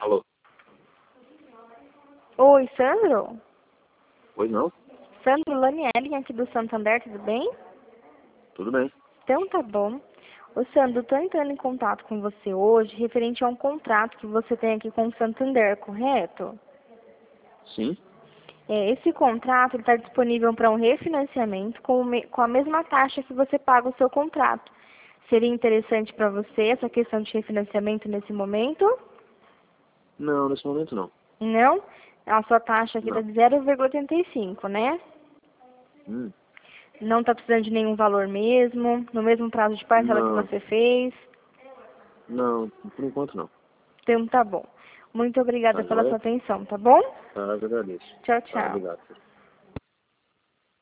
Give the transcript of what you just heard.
Alô? Oi, Sandro? Oi, não? Sandro Lanielli, aqui do Santander, tudo bem? Tudo bem. Então tá bom. Ô Sandro, estou entrando em contato com você hoje referente a um contrato que você tem aqui com o Santander, correto? Sim? Esse contrato está disponível para um refinanciamento com a mesma taxa que você paga o seu contrato. Seria interessante para você essa questão de refinanciamento nesse momento? Não, nesse momento não. Não? A sua taxa aqui está Não. de 0,85, né? Hum, Não está precisando de nenhum valor mesmo, no mesmo prazo de parcela que não. você fez. Não, por enquanto não. Então tá bom. Muito obrigada Tá pela sua joia? atenção, tá bom? Tá, eu agradeço. Tchau, Tá, tchau. obrigado.